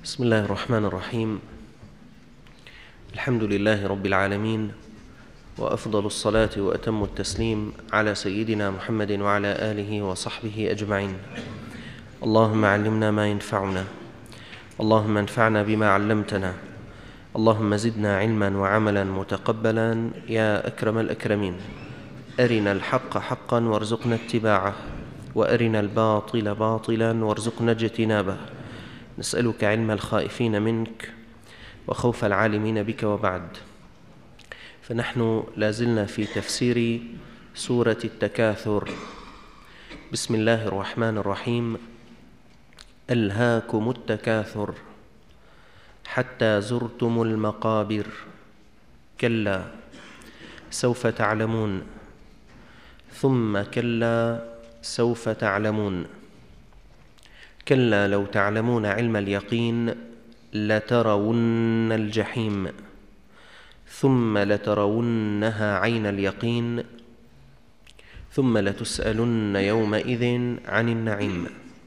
بسم الله الرحمن الرحيم. الحمد لله رب العالمين، وأفضل الصلاة وأتم التسليم على سيدنا محمد وعلى آله وصحبه أجمعين. اللهم علمنا ما ينفعنا، اللهم انفعنا بما علمتنا، اللهم زدنا علما وعملا متقبلا يا أكرم الأكرمين. أرنا الحق حقا وارزقنا اتباعه، وأرنا الباطل باطلا وارزقنا اجتنابه. نسألك علم الخائفين منك وخوف العالمين بك، وبعد. فنحن لازلنا في تفسير سورة التكاثر. بسم الله الرحمن الرحيم. ألهاكم التكاثر حتى زرتم المقابر، كلا سوف تعلمون، ثم كلا سوف تعلمون، كلا لو تعلمون علم اليقين لترون الجحيم ثم لترونها عين اليقين ثم لتسألن يومئذ عن النعيم.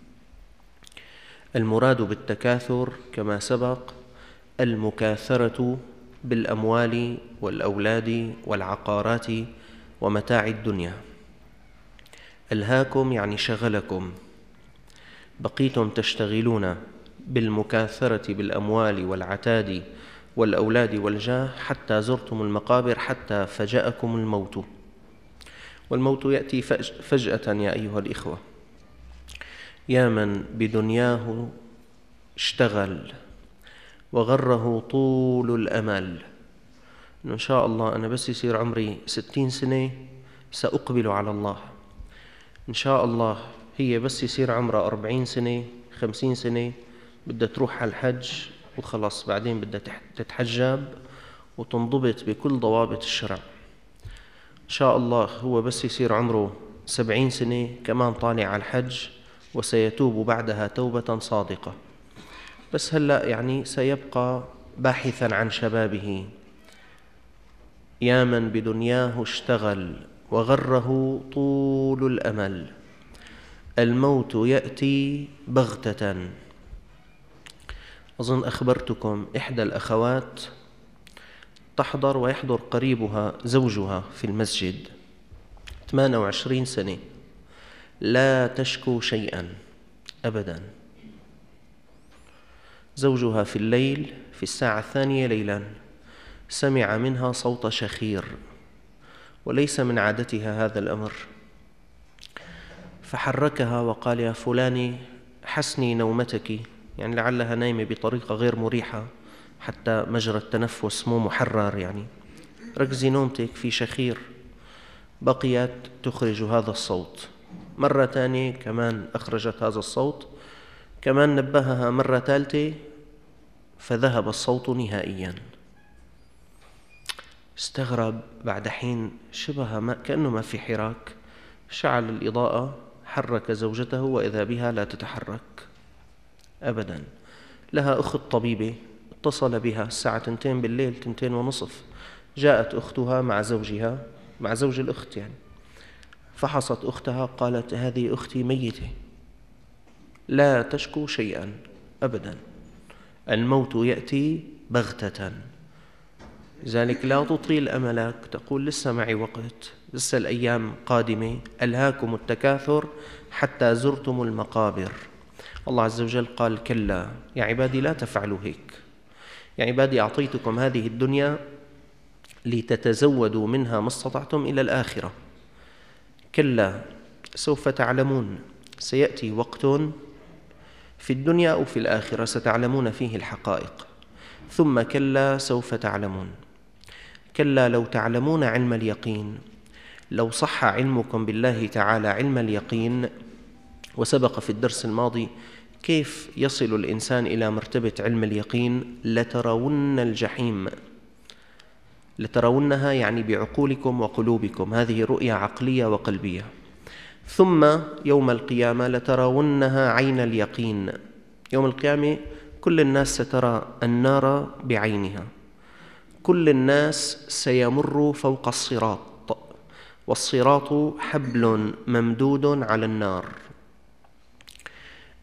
المراد بالتكاثر كما سبق المكاثرة بالأموال والأولاد والعقارات ومتاع الدنيا. ألهاكم يعني شغلكم، بقيتم تشتغلون بالمكاثرة بالأموال والعتاد والأولاد والجاه حتى زرتم المقابر، حتى فجأكم الموت. والموت يأتي فجأة يا أيها الإخوة. يا من بدنياه اشتغل وغره طول الأمل إن شاء الله أنا بس يصير عمري 60 سنة سأقبل على الله، إن شاء الله هي بس يصير عمرها 40 سنة 50 سنة بدها تروح على الحج وخلص، بعدين بدها تتحجب وتنضبط بكل ضوابط الشرع. إن شاء الله هو بس يصير عمره 70 سنة كمان طالع على الحج وسيتوب بعدها توبة صادقة، بس هلأ يعني سيبقى باحثا عن شبابه. يا من بدنياه اشتغل وغره طول الأمل، الموت يأتي بغتة. أظن أخبرتكم إحدى الأخوات تحضر ويحضر قريبها زوجها في المسجد، 28 سنة، لا تشكو شيئا أبدا. زوجها في الليل في الساعة 2 ليلا سمع منها صوت شخير، وليس من عادتها هذا الأمر، فحركها وقال: يا فلانة حسني نومتك، يعني لعلها نايمة بطريقة غير مريحة حتى مجرى التنفس مو محرر، يعني ركزي نومتك في شخير. بقيت تخرج هذا الصوت. مرة ثانية كمان أخرجت هذا الصوت، كمان نبهها مرة ثالثة فذهب الصوت نهائيا. استغرب بعد حين شبه كأنه ما في حراك، شعل الإضاءة، حرك زوجته وإذا بها لا تتحرك أبدا. لها أخت طبيبة، اتصل بها الساعة 2 بالليل 2:30، جاءت أختها مع زوجها، مع زوج الأخت يعني، فحصت أختها قالت: هذه أختي ميتة لا تشكو شيئا أبدا، الموت يأتي بغتة. لذلك لا تطيل أملك، تقول لسه معي وقت، لسه الأيام قادمة. ألهاكم التكاثر حتى زرتم المقابر. الله عز وجل قال: كلا يا عبادي لا تفعلوا هيك، يا عبادي أعطيتكم هذه الدنيا لتتزودوا منها ما استطعتم إلى الآخرة. كلا سوف تعلمون، سيأتي وقت في الدنيا أو في الآخرة ستعلمون فيه الحقائق. ثم كلا سوف تعلمون، كلا لو تعلمون علم اليقين، لو صح علمكم بالله تعالى علم اليقين. وسبق في الدرس الماضي كيف يصل الإنسان إلى مرتبة علم اليقين. لترون الجحيم، لترونها يعني بعقولكم وقلوبكم، هذه رؤية عقلية وقلبية. ثم يوم القيامة لترونها عين اليقين، يوم القيامة كل الناس سترى النار بعينها، كل الناس سيمر فوق الصراط، والصراط حبل ممدود على النار.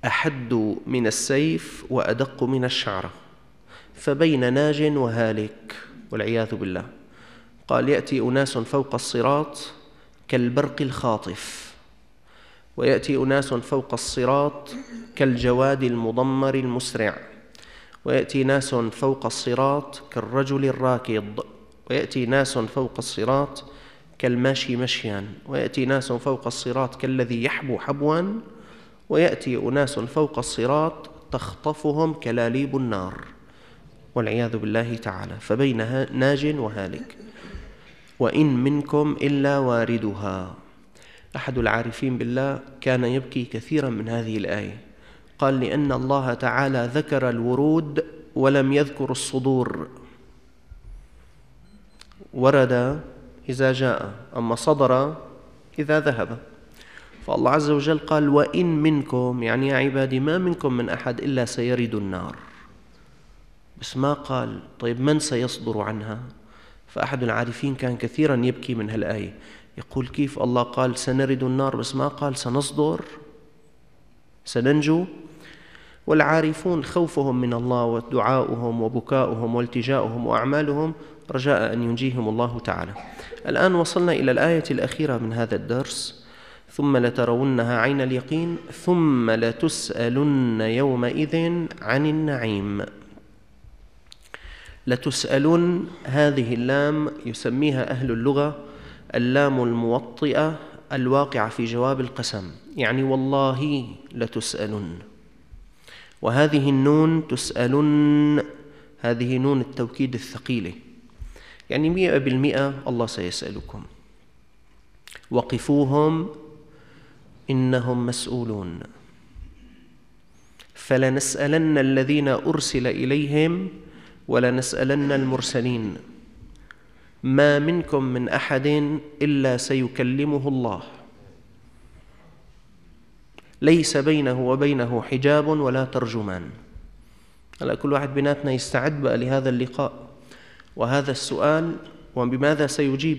أحد من السيف وأدق من الشعرة، فبين ناج وهالك والعياذ بالله. قال: يأتي أناس فوق الصراط كالبرق الخاطف، ويأتي أناس فوق الصراط كالجواد المضمر المسرع، ويأتي ناس فوق الصراط كالرجل الراكض، ويأتي ناس فوق الصراط كالماشي مشيا، ويأتي ناس فوق الصراط كالذي يحبو حبوا، ويأتي أناس فوق الصراط تخطفهم كلاليب النار والعياذ بالله تعالى. فبين ناج وهالك. وإن منكم إلا واردها. أحد العارفين بالله كان يبكي كثيرا من هذه الآية، قال: لأن الله تعالى ذكر الورود ولم يذكر الصدور. ورد إذا جاء، أما صدر إذا ذهب. فالله عز وجل قال: وإن منكم، يعني يا عبادي ما منكم من أحد إلا سيرد النار، بس ما قال طيب من سيصدر عنها. فأحد العارفين كان كثيرا يبكي من هالآية، يقول: كيف الله قال سنرد النار بس ما قال سنصدر، سننجو؟ والعارفون خوفهم من الله ودعاؤهم وبكاؤهم والتجاؤهم وأعمالهم رجاء أن ينجيهم الله تعالى. الآن وصلنا إلى الآية الأخيرة من هذا الدرس: ثم لترونها عين اليقين ثم لتسألن يومئذ عن النعيم. لتسألن، هذه اللام يسميها أهل اللغة اللام الموطئة الواقعة في جواب القسم، يعني والله لتسألن. وهذه النون تسألن، هذه نون التوكيد الثقيلة، يعني 100% الله سيسألكم. وقفوهم إنهم مسؤولون، فلنسألن الذين أرسل إليهم ولنسألن المرسلين. ما منكم من أحد إلا سيكلمه الله، ليس بينه وبينه حجاب ولا ترجمان. هلا كل واحد بيناتنا يستعد بقى لهذا اللقاء وهذا السؤال، وبماذا سيجيب؟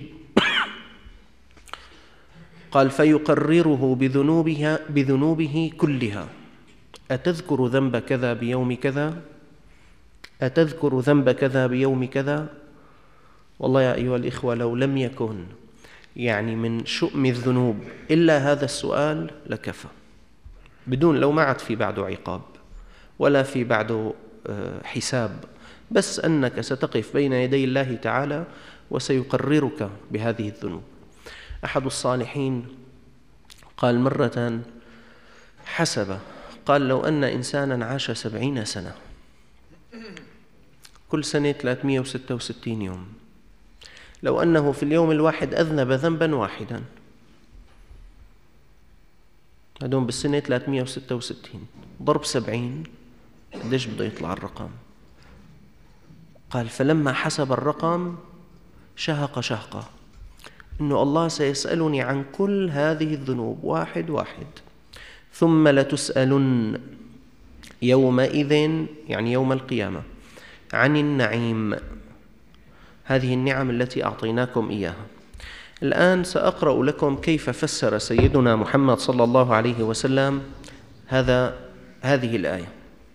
قال: فيقرره بذنوبه كلها. أتذكر ذنب كذا بيوم كذا؟ أتذكر ذنب كذا بيوم كذا؟ والله يا أيها الإخوة لو لم يكن يعني من شؤم الذنوب إلا هذا السؤال لكفى، بدون، لو ما عاد في بعده عقاب ولا في بعده حساب، بس أنك ستقف بين يدي الله تعالى وسيقررك بهذه الذنوب. أحد الصالحين قال مرة حسب، قال: لو أن إنسانا عاش 70 سنة، كل سنة 366 يوم، لو أنه في اليوم الواحد أذنب ذنبا واحدا، هدول بالسنة 366 ضرب 70، قديش بده يطلع الرقم؟ قال: فلما حسب الرقم شهق شهقة، إنه الله سيسألني عن كل هذه الذنوب واحد واحد. ثم لتسألن يومئذ، يعني يوم القيامة، عن النعيم، هذه النعم التي أعطيناكم إياها. الآن سأقرأ لكم كيف فسر سيدنا محمد صلى الله عليه وسلم هذه الآية.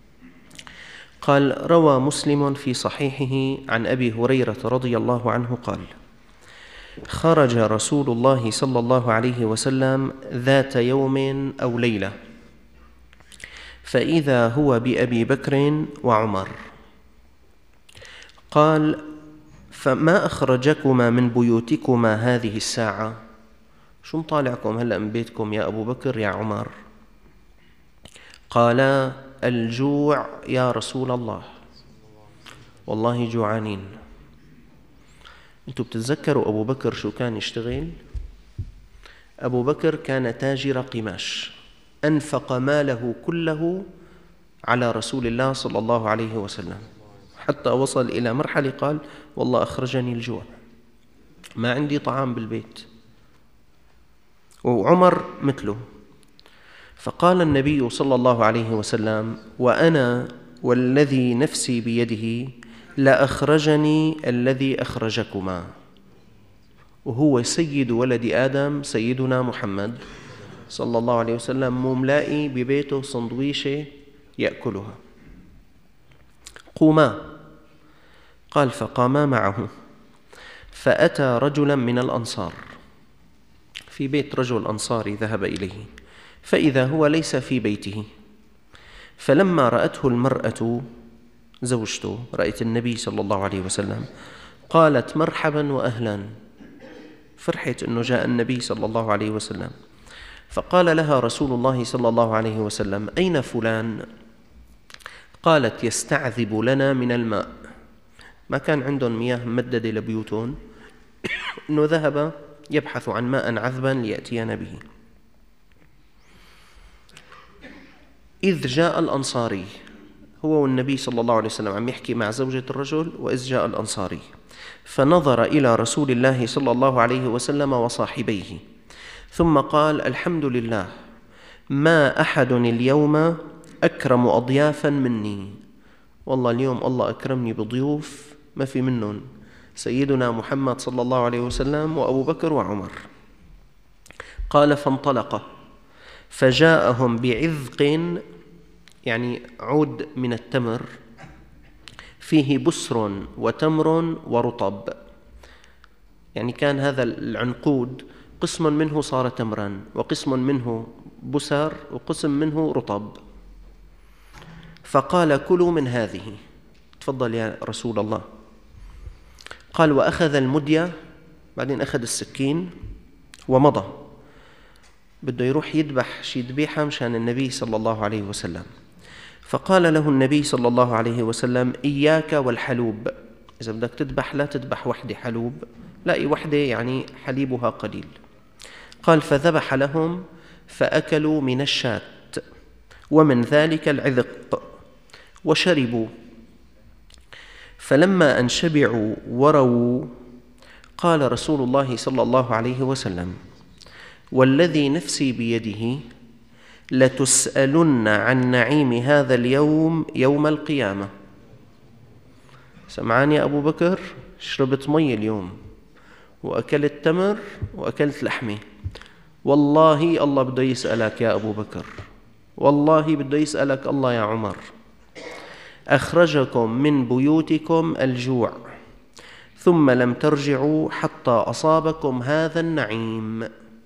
قال: روى مسلم في صحيحه عن أبي هريرة رضي الله عنه قال: خرج رسول الله صلى الله عليه وسلم ذات يوم أو ليلة، فإذا هو بأبي بكر وعمر. قال: فما أخرجكما من بيوتكما هذه الساعة؟ شو مطالعكم هلأ من بيتكم يا أبو بكر يا عمر؟ قال: الجوع يا رسول الله، والله جوعانين. أنتم بتتذكروا أبو بكر شو كان يشتغل؟ أبو بكر كان تاجر قماش، أنفق ماله كله على رسول الله صلى الله عليه وسلم، حتى وصل إلى مرحلة قال: والله أخرجني الجوع، ما عندي طعام بالبيت. وعمر مثله. فقال النبي صلى الله عليه وسلم: وأنا والذي نفسي بيده لأخرجني الذي أخرجكما، وهو سيد ولد آدم سيدنا محمد صلى الله عليه وسلم مو ملاقي ببيته صندويشة يأكلها. قوما، قال فقاما معه، فأتى رجلا من الأنصار، في بيت رجل أنصاري ذهب إليه، فإذا هو ليس في بيته. فلما رأته المرأة زوجته، رأت النبي صلى الله عليه وسلم، قالت مرحبا وأهلا، فرحت أنه جاء النبي صلى الله عليه وسلم. فقال لها رسول الله صلى الله عليه وسلم أين فلان؟ قالت يستعذب لنا من الماء، ما كان عندهم مياه ممددة لبيوتهم، أنه ذهب يبحث عن ماء عذبا ليأتينا به. إذ جاء الأنصاري، هو والنبي صلى الله عليه وسلم عم يحكي مع زوجة الرجل، وإذ جاء الأنصاري فنظر إلى رسول الله صلى الله عليه وسلم وصاحبيه، ثم قال الحمد لله، ما أحد اليوم أكرم أضيافا مني، والله اليوم الله أكرمني بضيوف ما في منهم سيدنا محمد صلى الله عليه وسلم وأبو بكر وعمر. قال فانطلق فجاءهم بعذق، يعني عود من التمر، فيه بسر وتمر ورطب، يعني كان هذا العنقود قسم منه صار تمرا، وقسم منه بسر، وقسم منه رطب. فقال كلوا من هذه، تفضل يا رسول الله. قال وأخذ المدية، بعدين أخذ السكين ومضى، بده يروح يذبح شي ذبيحة مشان النبي صلى الله عليه وسلم. فقال له النبي صلى الله عليه وسلم إياك والحلوب، إذا بدك تذبح لا تذبح وحدة حلوب، لا وحدة يعني حليبها قليل. قال فذبح لهم فأكلوا من الشاة ومن ذلك العذق وشربوا. فلما أن شبعوا ورووا قال رسول الله صلى الله عليه وسلم والذي نفسي بيده لتسألن عن نعيم هذا اليوم يوم القيامة. سمعان يا أبو بكر؟ شربت مي اليوم وأكلت تمر وأكلت لحمة، والله الله بده يسألك يا أبو بكر، والله بده يسألك الله يا عمر. أخرجكم من بيوتكم الجوع ثم لم ترجعوا حتى أصابكم هذا النعيم.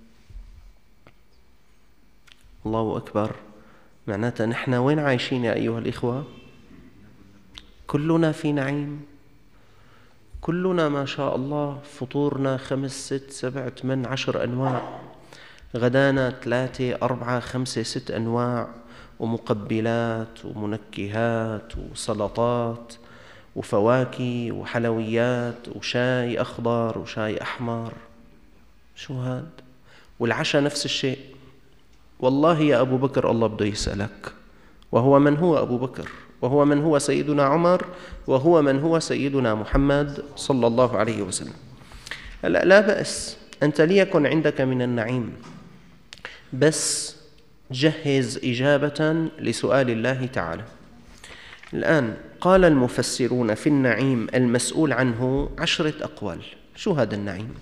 الله أكبر. معناتها نحن وين عايشين يا أيها الإخوة؟ كلنا في نعيم، كلنا ما شاء الله فطورنا 5 6 7 8 10 أنواع، غدانا 3 4 5 6 أنواع، ومقبلات ومنكهات وسلطات وفواكه وحلويات وشاي أخضر وشاي أحمر. شو هاد؟ والعشاء نفس الشيء. والله يا أبو بكر الله بده يسألك، وهو من هو أبو بكر، وهو من هو سيدنا عمر، وهو من هو سيدنا محمد صلى الله عليه وسلم. لا بأس، أنت ليكن عندك من النعيم، بس جهز إجابة لسؤال الله تعالى. الآن قال المفسرون في النعيم المسؤول عنه 10 أقوال. شو هذا النعيم؟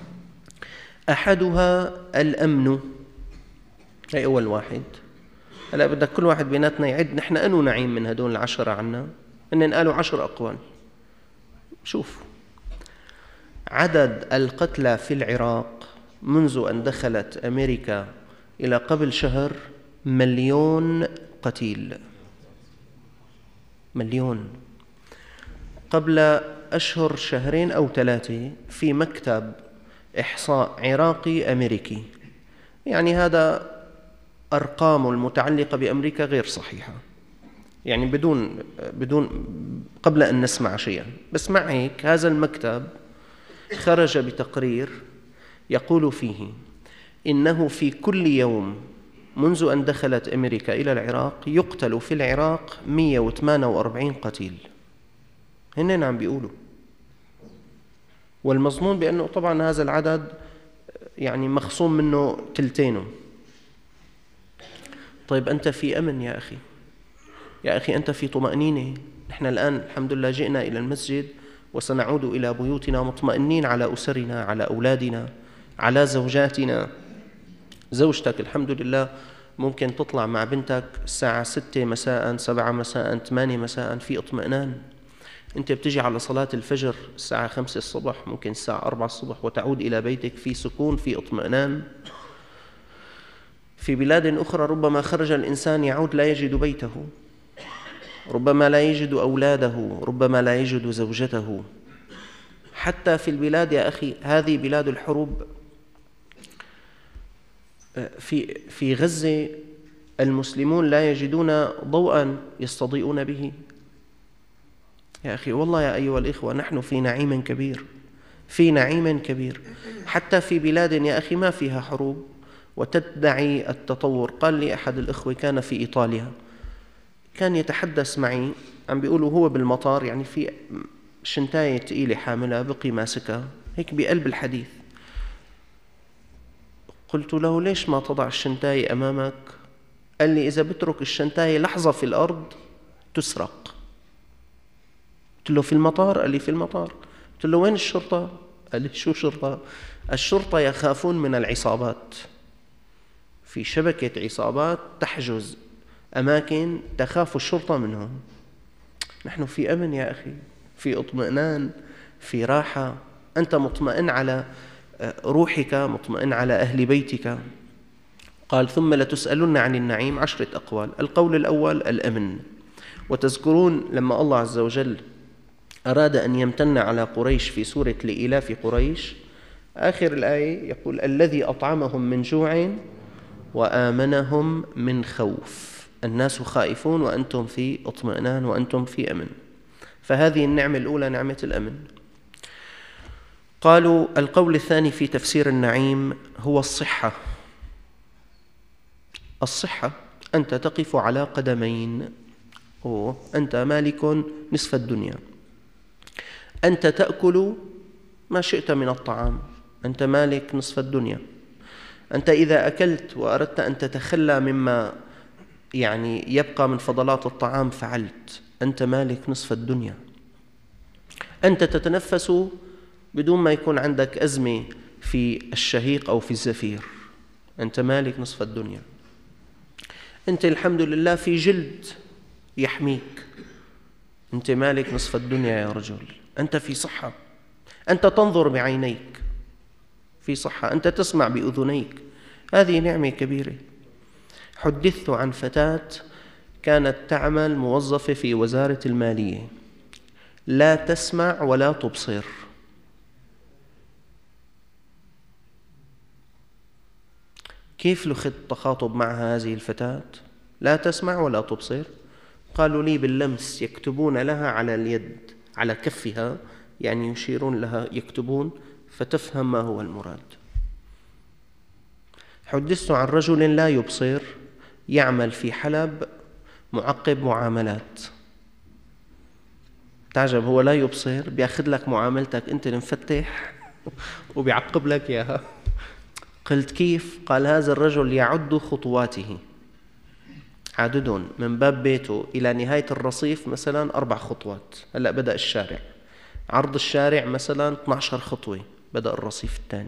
أحدها الأمن، هي أول واحد. هلا بدك كل واحد بيناتنا يعد نحن أنو نعيم من هدول 10 عنا، إن قالوا 10 أقوال. شوف عدد القتلى في العراق منذ أن دخلت أمريكا إلى قبل شهر 1,000,000 قتيل، 1,000,000. قبل أشهر 2 أو 3 في مكتب إحصاء عراقي أمريكي، يعني هذا أرقام المتعلقة بأمريكا غير صحيحة، يعني بدون قبل أن نسمع شيئا، بس مع هيك هذا المكتب خرج بتقرير يقول فيه إنه في كل يوم منذ أن دخلت أمريكا إلى العراق يقتل في العراق 148 قتيل. هن عم بيقولوا، والمظنون بأنه طبعا هذا العدد يعني مخصوم منه 2/3. طيب أنت في أمن يا أخي، يا أخي أنت في طمأنينة. نحن الآن الحمد لله جئنا إلى المسجد وسنعود إلى بيوتنا مطمئنين على أسرنا، على أولادنا، على زوجاتنا. زوجتك الحمد لله ممكن تطلع مع بنتك الساعة 6 مساء 7 مساء 8 مساء في اطمئنان. أنت بتجي على صلاة الفجر الساعة 5 الصبح، ممكن الساعة 4 الصبح، وتعود إلى بيتك في سكون في اطمئنان. في بلاد أخرى ربما خرج الإنسان يعود لا يجد بيته، ربما لا يجد أولاده، ربما لا يجد زوجته. حتى في البلاد يا أخي، هذه بلاد الحروب، في غزة المسلمون لا يجدون ضوءا يستضيئون به. يا أخي والله يا أيها الإخوة، نحن في نعيم كبير، في نعيم كبير. حتى في بلاد يا أخي ما فيها حروب وتدعي التطور. قال لي أحد الإخوة كان في إيطاليا، كان يتحدث معي، عم بيقولوا هو بالمطار يعني في شنتاية تقيلة حاملة بقي ماسكها هيك بقلب الحديث. قلت له ليش ما تضع الشنتاية أمامك؟ قال لي إذا بترك الشنتاية لحظة في الأرض تسرق. قلت له في المطار؟ قال لي في المطار. قلت له وين الشرطة؟ قال لي شو شرطة؟ الشرطة يخافون من العصابات، في شبكة عصابات تحجز أماكن تخاف الشرطة منهم. نحن في أمن يا أخي، في اطمئنان، في راحة، أنت مطمئن على روحك، مطمئن على أهل بيتك. قال ثم لتسألن عن النعيم 10 أقوال. القول الأول الأمن. وتذكرون لما الله عز وجل أراد أن يمتن على قريش في سورة لإيلاف قريش، آخر الآية يقول الذي أطعمهم من جوع وآمنهم من خوف. الناس خائفون وأنتم في اطمئنان وأنتم في أمن. فهذه النعمة الأولى نعمة الأمن. قالوا القول الثاني في تفسير النعيم هو الصحة. الصحة أنت تقف على قدمين، أنت مالك نصف الدنيا، أنت تأكل ما شئت من الطعام، أنت مالك نصف الدنيا. أنت إذا أكلت وأردت أن تتخلى مما يعني يبقى من فضلات الطعام فعلت، أنت مالك نصف الدنيا. أنت تتنفس بدون ما يكون عندك أزمة في الشهيق أو في الزفير، أنت مالك نصف الدنيا. أنت الحمد لله في جلد يحميك، أنت مالك نصف الدنيا يا رجل. أنت في صحة، أنت تنظر بعينيك في صحة، أنت تسمع بأذنيك، هذه نعمة كبيرة. حدثت عن فتاة كانت تعمل موظفة في وزارة المالية، لا تسمع ولا تبصر. كيف لخذ تخاطب معها هذه الفتاة؟ لا تسمع ولا تبصر. قالوا لي باللمس، يكتبون لها على اليد على كفها، يعني يشيرون لها يكتبون فتفهم ما هو المراد. حدثت عن رجل لا يبصر يعمل في حلب معقب معاملات. تعجب، هو لا يبصر بياخذ لك معاملتك أنت المفتح وبيعقب لك إياها. قلت كيف؟ قال هذا الرجل يعد خطواته، عددهم من باب بيته إلى نهاية الرصيف مثلا 4 خطوات. هلأ بدأ الشارع، عرض الشارع مثلا 12 خطوة، بدأ الرصيف الثاني.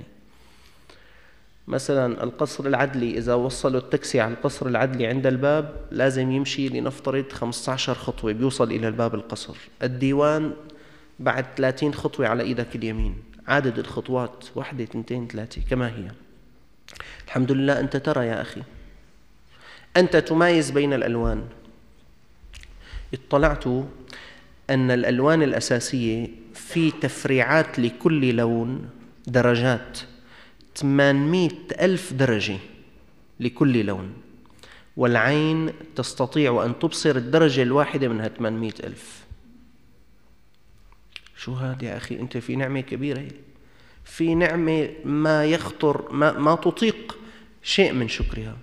مثلا القصر العدلي إذا وصلوا التاكسي على القصر العدلي عند الباب لازم يمشي لنفترض 15 خطوة بيوصل إلى الباب القصر. الديوان بعد 30 خطوة على إيدك اليمين. عدد الخطوات 1 2 3 كما هي. الحمد لله أنت ترى يا أخي، أنت تمايز بين الألوان. اطلعت أن الألوان الأساسية في تفريعات لكل لون درجات، 800,000 درجة لكل لون، والعين تستطيع أن تبصر الدرجة الواحدة منها 800,000. شو هذا يا أخي؟ أنت في نعمة كبيرة، في نعمة ما يخطر ما تطيق شيء من شكرها.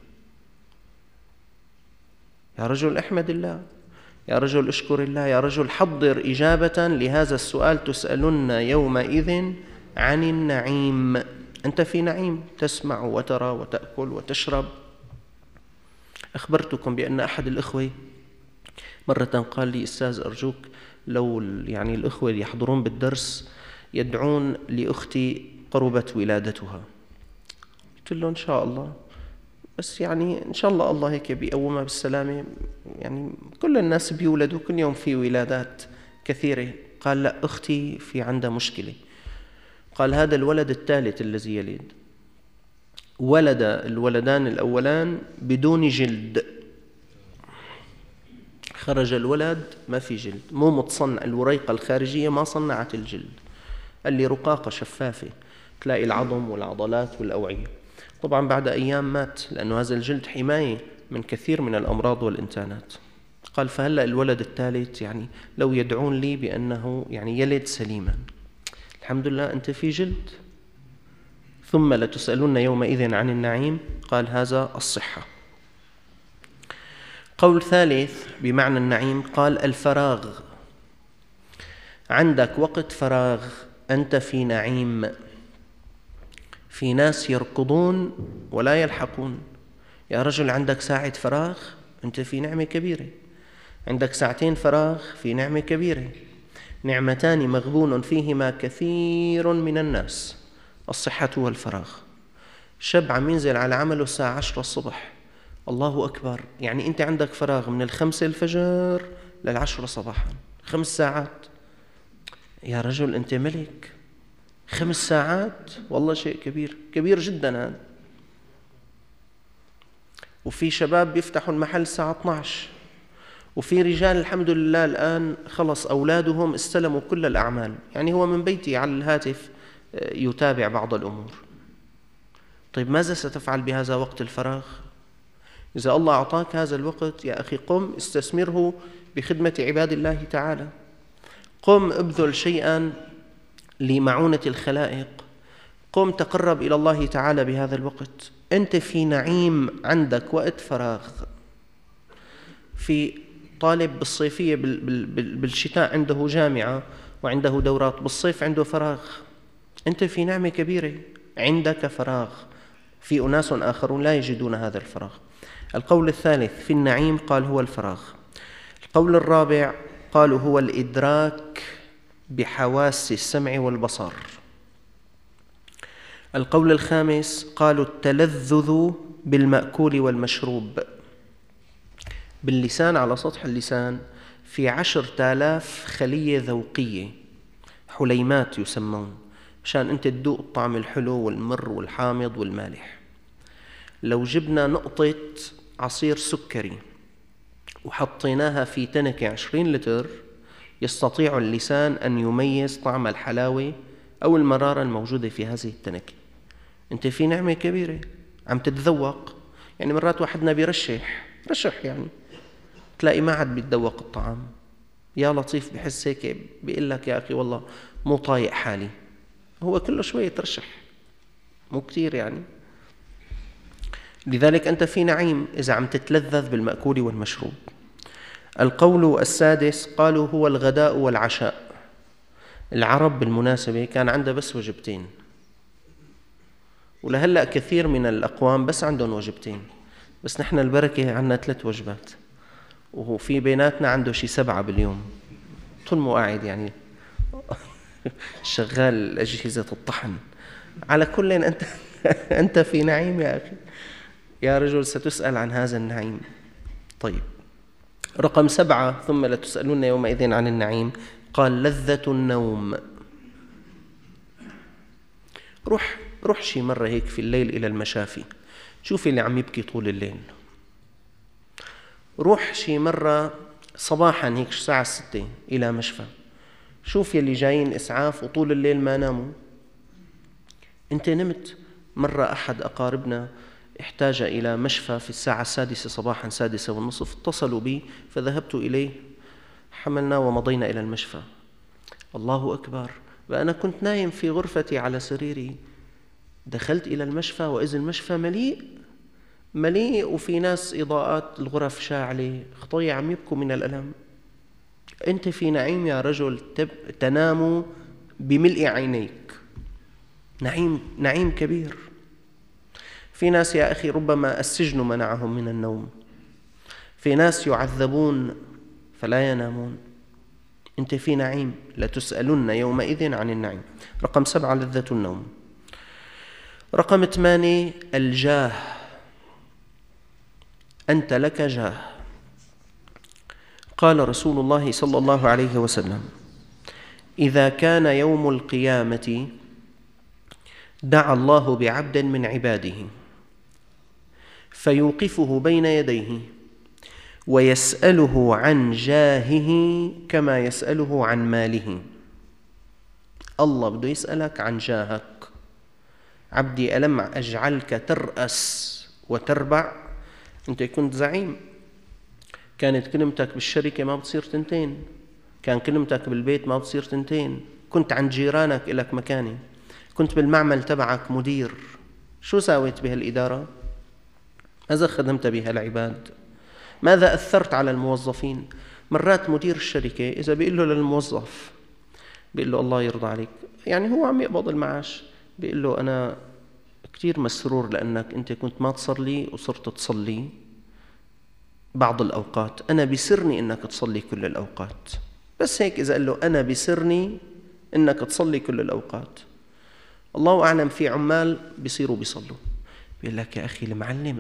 يا رجل احمد الله، يا رجل اشكر الله، يا رجل حضر إجابة لهذا السؤال، تسألن يومئذ عن النعيم. أنت في نعيم، تسمع وترى وتأكل وتشرب. أخبرتكم بأن أحد الإخوة مرة قال لي أستاذ أرجوك لو يعني الإخوة اللي يحضرون بالدرس يدعون لأختي قربت ولادتها. قلت له إن شاء الله بس يعني إن شاء الله الله هيك بيقومها بالسلامة. يعني كل الناس بيولدوا كل يوم في ولادات كثيرة. قال لا، أختي في عندها مشكلة. قال هذا الولد الثالث الذي يلد، ولد الولدان الأولان بدون جلد، خرج الولد ما في جلد، مو متصنع، الوريقة الخارجية ما صنعت الجلد. قال لي رقاقة شفافة تلاقي العظم والعضلات والأوعية. طبعا بعد أيام مات، لأنه هذا الجلد حماية من كثير من الأمراض والإنتانات. قال فهلأ الولد الثالث يعني لو يدعون لي بأنه يعني يلد سليما. الحمد لله أنت في جلد. ثم لتسألن يومئذ عن النعيم. قال هذا الصحة. قول ثالث بمعنى النعيم، قال الفراغ. عندك وقت فراغ، أنت في نعيم. في ناس يركضون ولا يلحقون. يا رجل عندك ساعة فراغ، أنت في نعمة كبيرة. عندك ساعتين فراغ، في نعمة كبيرة. نعمتان مغبون فيهما كثير من الناس، الصحة والفراغ. شاب عم ينزل على عمله الساعة 10 الصبح، الله أكبر، يعني أنت عندك فراغ من 5 الفجر 10 صباحا، 5 ساعات. يا رجل أنت ملك. 5 ساعات والله شيء كبير، كبير جدا هذا. وفي شباب بيفتحوا المحل الساعة 12، وفي رجال الحمد لله الآن خلص أولادهم استلموا كل الأعمال، يعني هو من بيتي على الهاتف يتابع بعض الأمور. طيب ماذا ستفعل بهذا وقت الفراغ؟ إذا الله أعطاك هذا الوقت يا أخي، قم استثمره بخدمة عباد الله تعالى. قم ابذل شيئا لمعونة الخلائق. قم تقرب إلى الله تعالى بهذا الوقت. أنت في نعيم، عندك وقت فراغ. في طالب بالصيفية بالشتاء عنده جامعة وعنده دورات، بالصيف عنده فراغ. أنت في نعمة كبيرة، عندك فراغ. في أناس آخرون لا يجدون هذا الفراغ. القول الثالث في النعيم قال هو الفراغ. القول الرابع قالوا هو الإدراك بحواس السمع والبصر. القول الخامس قالوا التلذذ بالمأكول والمشروب. باللسان، على سطح اللسان في 10,000 خلية ذوقية، حليمات يسمون، مشان أنت تذوق الطعم الحلو والمر والحامض والمالح. لو جبنا نقطة عصير سكري وحطيناها في تنكة 20 لتر، يستطيع اللسان أن يميز طعم الحلاوة أو المرارة الموجودة في هذه التنكة. أنت في نعمة كبيرة، عم تتذوق. يعني مرات واحدنا بيرشح يعني تلاقي ما عاد بيتذوق الطعام، يا لطيف بحس هيك بيقول لك يا أخي والله مو طايق حالي، هو كله شوية ترشح، مو كتير يعني. لذلك أنت في نعيم إذا عم تتلذذ بالمأكول والمشروب. القول السادس قالوا هو الغداء والعشاء. العرب بالمناسبة كان عندها بس وجبتين، ولهلأ كثير من الأقوام بس عندهم وجبتين، بس نحن البركة عندنا 3 وجبات، وفي بيناتنا عنده شي 7 باليوم، طول مو قاعد يعني شغال أجهزة الطحن. على كل أنت في نعيم يا أخي، يا رجل ستسأل عن هذا النعيم. طيب رقم 7 ثم لتسألون يومئذ عن النعيم. قال لذة النوم. روح شي مرة هيك في الليل إلى المشافي، شوفي اللي عم يبكي طول الليل. روح شي مرة صباحا هيك الساعة 6 إلى مشفى، شوف يلي جايين إسعاف وطول الليل ما ناموا. أنت نمت. مرة أحد أقاربنا احتاج إلى مشفى في الساعة 6 صباحا، 6:30، اتصلوا بي فذهبت إليه، حملنا ومضينا إلى المشفى. الله أكبر، وأنا كنت نايم في غرفتي على سريري، دخلت إلى المشفى وإذا المشفى مليء وفي ناس إضاءات الغرف شاعلة، خطية عم يبكوا من الألم. أنت في نعيم يا رجل، تنام بملء عينيك، نعيم كبير. في ناس يا أخي ربما السجن منعهم من النوم، في ناس يعذبون فلا ينامون. أنت في نعيم، لتسألن يومئذ عن النعيم. رقم 7 لذة النوم. رقم 8 الجاه. أنت لك جاه. قال رسول الله صلى الله عليه وسلم: إذا كان يوم القيامة دعا الله بعبد من عباده فيوقفه بين يديه ويسأله عن جاهه كما يسأله عن ماله. الله بده يسألك عن جاهك. عبدي ألم أجعلك ترأس وتربع؟ أنت كنت زعيم، كانت كلمتك بالشركة ما بتصير تنتين، كان كلمتك بالبيت ما بتصير تنتين، كنت عند جيرانك إلك مكانة، كنت بالمعمل تبعك مدير. شو ساويت بهالإدارة؟ ماذا خدمت بها العباد؟ ماذا أثرت على الموظفين؟ مرات مدير الشركة إذا بيقول له للموظف، بيقول له الله يرضى عليك، يعني هو عم يقبض المعاش، بيقول له أنا كتير مسرور لأنك أنت كنت ما تصلي وصرت تصلي بعض الأوقات، أنا بيسرني أنك تصلي كل الأوقات. بس هيك إذا قال له أنا بيسرني أنك تصلي كل الأوقات. الله أعلم في عمال بيصيروا بيصلوا، بيقول لك يا أخي المعلم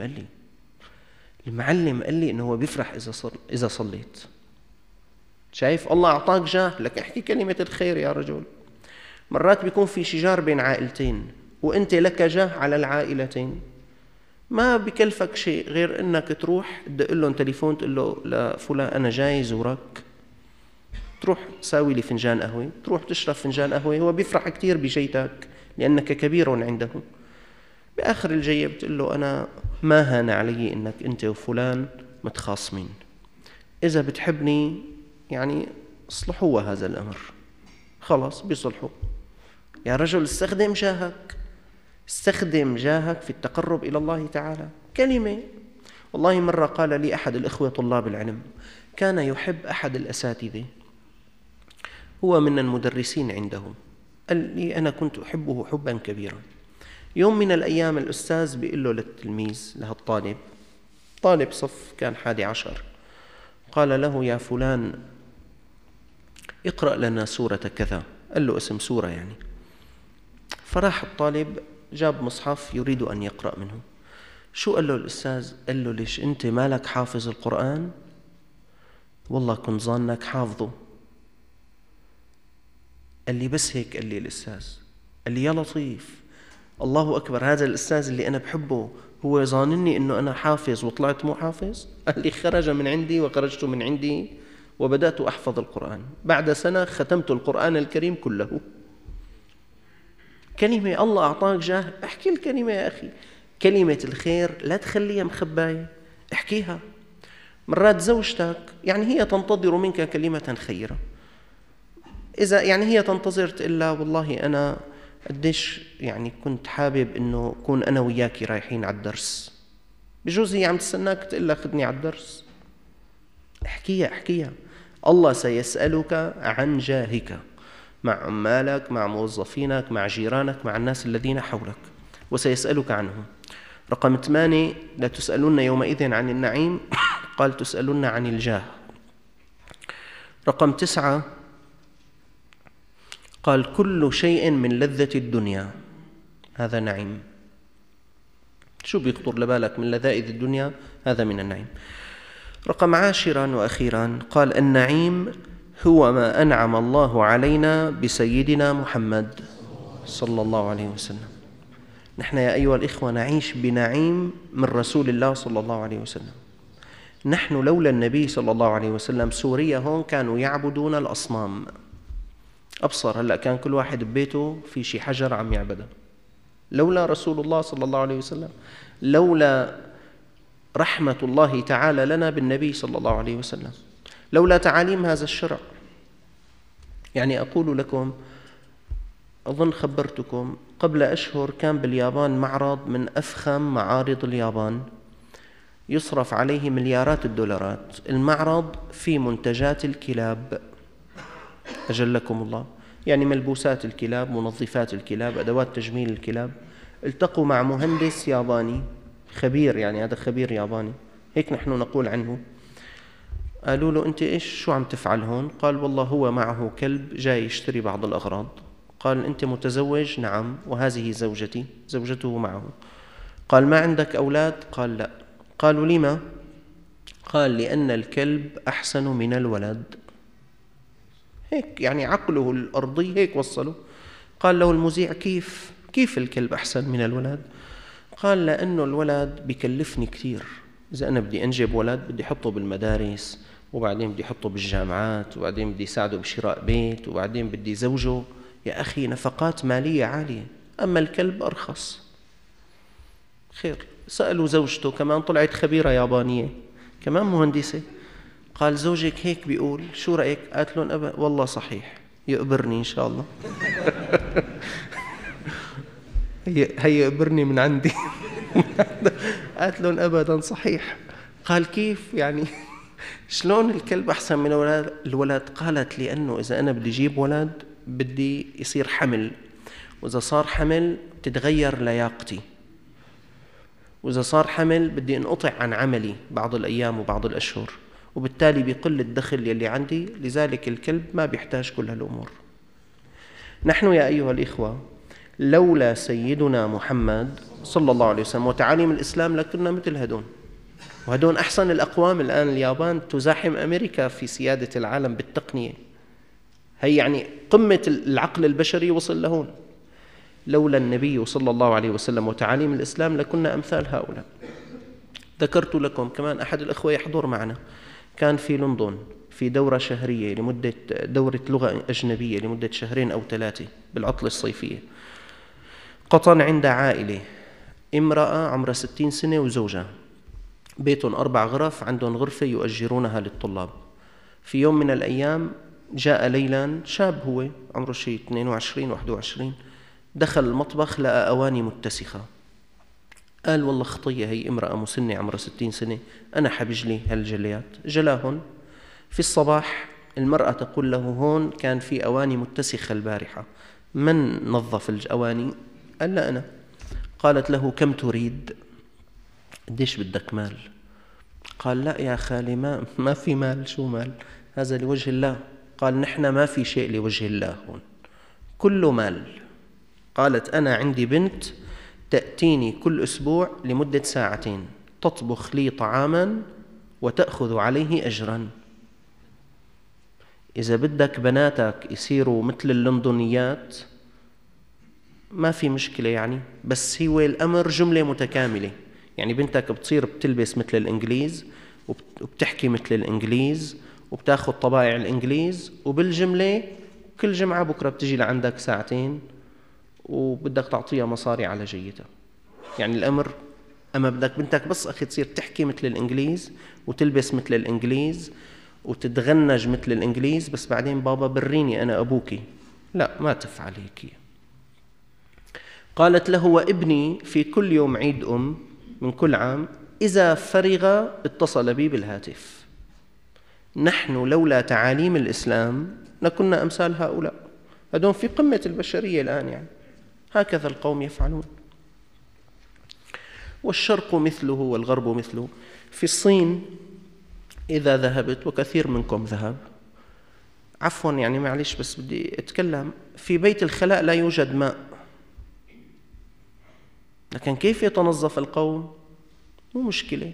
قال لي إنه هو بيفرح إذا صليت. شايف الله أعطاك جاه، لك احكي كلمة الخير يا رجل. مرات بيكون في شجار بين عائلتين وأنت لك جاه على العائلتين، ما بكلفك شيء غير إنك تروح تدق لهم تليفون تقول له لفلان أنا جاي زورك، تروح ساوي لي فنجان قهوة، تروح تشرب فنجان قهوة، هو بيفرح كتير بجيتك لأنك كبير عنده. بآخر الجية بتقول له أنا ما هان علي إنك أنت وفلان متخاصمين، إذا بتحبني يعني اصلحوا هذا الأمر. خلاص بيصلحوا. يا رجل استخدم جاهك في التقرب إلى الله تعالى. كلمة. والله مرة قال لي أحد الإخوة طلاب العلم، كان يحب أحد الأساتذة، هو من المدرسين عنده، قال لي أنا كنت أحبه حبا كبيرا. يوم من الأيام الأستاذ بيقول له للتلميذ، لهالطالب، طالب صف كان 11، قال له يا فلان اقرأ لنا سورة كذا، قال له اسم سورة يعني. فراح الطالب جاب مصحف يريد أن يقرأ منه. شو قال له الأستاذ؟ قال له ليش أنت مالك حافظ القرآن؟ والله كنت ظنك حافظه. قال لي بس هيك قال لي الأستاذ. قال لي يا لطيف، الله أكبر، هذا الأستاذ اللي أنا بحبه هو ظانني أنه أنا حافظ وطلعت مو حافظ؟ قال لي خرج من عندي وخرجت من عندي وبدأت أحفظ القرآن، بعد سنة ختمت القرآن الكريم كله. كلمة الله أعطاك جاه، احكي الكلمة يا أخي. كلمة الخير لا تخليها مخباية، احكيها. مرات زوجتك يعني هي تنتظر منك كلمة خيرة، إذا يعني هي تنتظر تقول لها والله أنا قديش يعني كنت حابب إنه كون أنا وياكي رايحين على الدرس، بجوز هي عم تستناك تقول لها خدني على الدرس. احكيها. الله سيسألك عن جاهك مع عمالك، مع موظفينك، مع جيرانك، مع الناس الذين حولك، وسيسألك عنهم. رقم 8: لا تسألون يومئذ عن النعيم، قال تسألون عن الجاه. رقم 9: قال كل شيء من لذة الدنيا هذا نعيم. شو بيخطر لبالك من لذائذ الدنيا؟ هذا من النعيم. رقم 10 وأخيرا قال النعيم هو ما أنعم الله علينا بسيدنا محمد صلى الله عليه وسلم. نحن يا أيها الإخوة نعيش بنعيم من رسول الله صلى الله عليه وسلم. نحن لولا النبي صلى الله عليه وسلم سوريا هون كانوا يعبدون الأصنام. أبصر هلأ كان كل واحد ببيته في شي حجر عم يعبده. لولا رسول الله صلى الله عليه وسلم، لولا رحمة الله تعالى لنا بالنبي صلى الله عليه وسلم، لولا تعاليم هذا الشرع. يعني أقول لكم، أظن خبرتكم قبل أشهر كان باليابان معرض من أفخم معارض اليابان، يصرف عليه مليارات الدولارات. المعرض في منتجات الكلاب، أجلكم الله، يعني ملبوسات الكلاب، منظفات الكلاب، أدوات تجميل الكلاب. التقوا مع مهندس ياباني خبير، يعني هذا خبير ياباني هيك نحن نقول عنه. قالوا له أنت إيش شو عم تفعل هون؟ قال والله هو معه كلب جاي يشتري بعض الأغراض. قال أنت متزوج؟ نعم، وهذه زوجتي. زوجته معه. قال ما عندك أولاد؟ قال لا. قالوا لما؟ قال لأن الكلب أحسن من الولد. هيك يعني عقله الأرضي هيك وصله. قال له المذيع كيف الكلب أحسن من الولد؟ قال لأنه الولد بيكلفني كثير. إذا أنا بدي أنجب ولد بدي أحطه بالمدارس، وبعدين بدي أحطه بالجامعات، وبعدين بدي أساعده بشراء بيت، وبعدين بدي زوجه. يا أخي نفقات مالية عالية، أما الكلب أرخص. خير، سألوا زوجته كمان، طلعت خبيرة يابانية كمان مهندسة. قال زوجك هيك بيقول، شو رأيك؟ قالت لهم والله صحيح، يقبرني إن شاء الله. هي يقبرني من عندي. قالت لهم أبدا صحيح. قال كيف يعني؟ شلون الكلب أحسن من الولد؟ قالت لأنه إذا أنا بدي أجيب ولد بدي يصير حمل، وإذا صار حمل تتغير لياقتي، وإذا صار حمل بدي انقطع عن عملي بعض الأيام وبعض الأشهر، وبالتالي بيقل الدخل يلي عندي. لذلك الكلب ما بيحتاج كل هالأمور. نحن يا أيها الإخوة لولا سيدنا محمد صلى الله عليه وسلم وتعاليم الإسلام لكنا مثل هدون. وهدون أحسن الأقوام. الآن اليابان تزاحم أمريكا في سيادة العالم بالتقنية. هي يعني قمة العقل البشري وصل لهون. لولا النبي صلى الله عليه وسلم وتعاليم الإسلام لكنا أمثال هؤلاء. ذكرت لكم كمان أحد الأخوة يحضر معنا، كان في لندن في دورة شهرية دورة لغة أجنبية لمدة 2 أو 3 بالعطلة الصيفية. قطن عند عائلة، امرأة عمرها 60 سنة وزوجها، بيتهم 4 غرف، عندهم غرفة يؤجرونها للطلاب. في يوم من الأيام جاء ليلا شاب، هو عمره شيء 22 21، دخل المطبخ لقى أواني متسخة. قال والله خطية، هي امرأة مسنة عمرها 60 سنة، أنا حبجلي هالجليات. جلاهن. في الصباح المرأة تقول له هون كان في أواني متسخة البارحة، من نظف الأواني؟ قال لا أنا. قالت له كم تريد؟ قديش بدك مال؟ قال لا يا خالي ما في مال. شو مال؟ هذا لوجه الله. قال نحن ما في شيء لوجه الله هون، كله مال. قالت أنا عندي بنت تأتيني كل أسبوع لمدة 2 ساعات تطبخ لي طعاما وتأخذ عليه أجرا. إذا بدك بناتك يصيروا مثل اللندنيات ما في مشكلة يعني، بس هو الأمر جملة متكاملة. يعني بنتك بتصير بتلبس مثل الإنجليز وبتحكي مثل الإنجليز وبتاخذ طبائع الإنجليز، وبالجملة كل جمعة بكرة بتجي لعندك 2 ساعات وبدك تعطيها مصاري على جيتها. يعني الأمر، أما بدك بنتك بس أخي تصير تحكي مثل الإنجليز وتلبس مثل الإنجليز وتتغنج مثل الإنجليز، بس بعدين بابا بريني أنا أبوكي، لا ما تفعل هيك. قالت له وابني في كل يوم عيد من كل عام إذا فرغ اتصل بي بالهاتف. نحن لولا تعاليم الإسلام لكنا أمثال هؤلاء. هذول في قمة البشرية الآن، يعني هكذا القوم يفعلون. والشرق مثله والغرب مثله. في الصين إذا ذهبت، وكثير منكم ذهب، عفوا يعني معلش بس بدي أتكلم، في بيت الخلاء لا يوجد ماء، لكن كيف يتنظف القوم؟ مو مشكلة،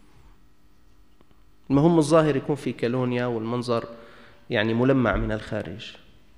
المهم الظاهر يكون في كالونيا والمنظر يعني ملمع من الخارج.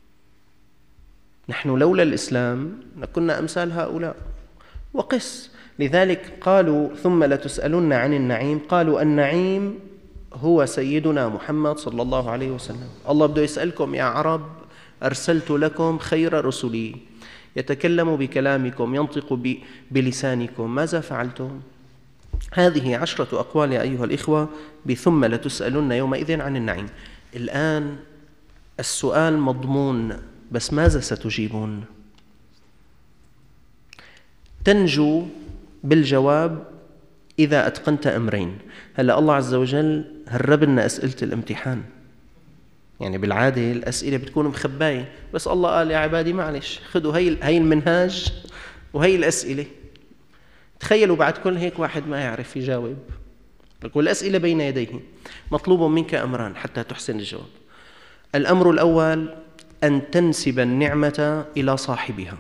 نحن لولا الإسلام لكنا أمثال هؤلاء. وقس. لذلك قالوا ثم لتسألن عن النعيم. قالوا النعيم هو سيدنا محمد صلى الله عليه وسلم. الله بده يسألكم يا عرب أرسلت لكم خير رسلي، يتكلم بكلامكم، ينطق بلسانكم، ماذا فعلتم؟ هذه 10 أقوال يا أيها الإخوة بثم لتسألن يومئذ عن النعيم. الآن السؤال مضمون، بس ماذا ستجيبون؟ تنجو بالجواب إذا أتقنت أمرين. هلأ الله عز وجل هرب لنا أسئلة الامتحان، يعني بالعادة الأسئلة بتكون مخباية، بس الله قال يا عبادي معلش خذوا هي المنهاج وهي الأسئلة. تخيلوا بعد كل هيك واحد ما يعرف يجاوب، والأسئلة بين يديه. مطلوب منك أمران حتى تحسن الجواب. الأمر الأول أن تنسب النعمة إلى صاحبها.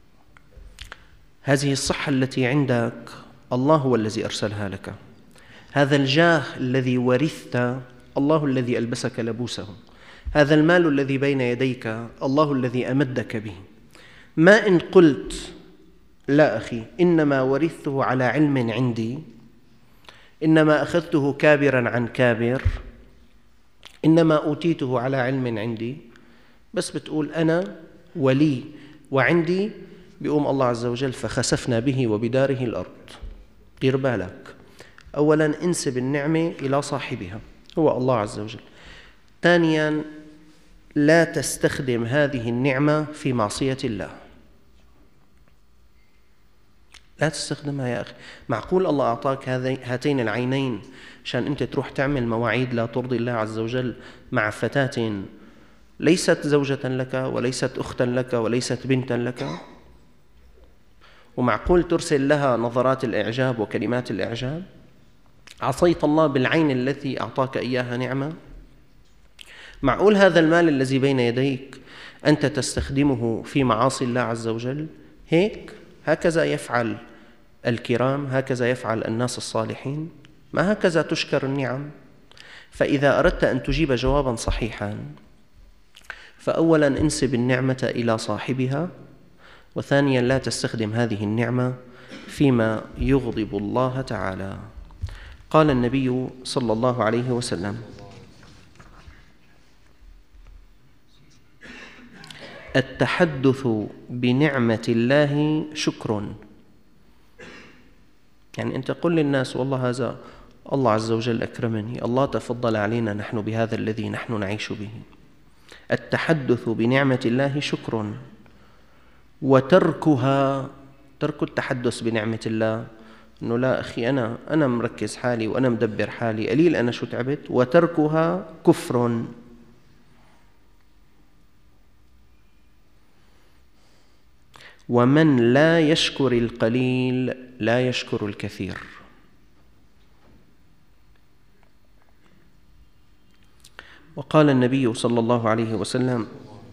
هذه الصحة التي عندك الله هو الذي أرسلها لك. هذا الجاه الذي ورثت الله الذي ألبسك لبوسه، هذا المال الذي بين يديك الله الذي أمدك به. ما إن قلت لا أخي إنما ورثته على علم عندي، إنما أخذته كابرا عن كابر، إنما أوتيته على علم عندي، بس بتقول أنا ولي وعندي، بيقوم الله عز وجل فخسفنا به وبداره الأرض. دير بالك، أولا انسب النعمة إلى صاحبها هو الله عز وجل. ثانيا لا تستخدم هذه النعمة في معصية الله، لا تستخدمها يا أخي. معقول الله أعطاك هاتين العينين عشان أنت تروح تعمل مواعيد لا ترضي الله عز وجل مع فتاة ليست زوجة لك وليست أختا لك وليست بنتا لك؟ ومعقول ترسل لها نظرات الإعجاب وكلمات الإعجاب؟ عصيت الله بالعين التي أعطاك إياها نعمة؟ معقول هذا المال الذي بين يديك أنت تستخدمه في معاصي الله عز وجل؟ هكذا يفعل الكرام، هكذا يفعل الناس الصالحين، ما هكذا تشكر النعم. فإذا أردت أن تجيب جوابا صحيحا، فأولا انسب النعمة إلى صاحبها، وثانيا لا تستخدم هذه النعمة فيما يغضب الله تعالى. قال النبي صلى الله عليه وسلم: التحدث بنعمة الله شكر. يعني أنت قل للناس والله هذا الله عز وجل أكرمني، الله تفضل علينا نحن بهذا الذي نحن نعيش به. التحدث بنعمة الله شكر، وتركها، ترك التحدث بنعمة الله أنه لا أخي أنا مركز حالي وأنا مدبر حالي، قليل أنا شو تعبت، وتركها كفر. ومن لا يشكر القليل لا يشكر الكثير. وقال النبي صلى الله عليه وسلم: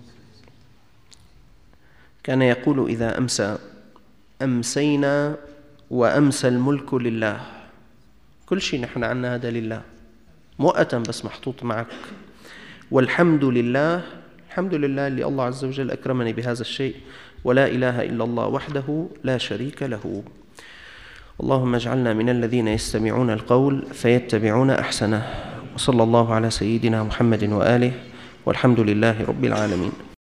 كان يقول إذا أمسى: أمسينا وأمسى الملك لله. كل شيء نحن عنا هذا لله مؤقتا بس محطوط معك. والحمد لله، الحمد لله اللي الله عز وجل أكرمني بهذا الشيء، ولا إله إلا الله وحده لا شريك له. اللهم اجعلنا من الذين يستمعون القول فيتبعون أحسنه. وصلى الله على سيدنا محمد وآله، والحمد لله رب العالمين.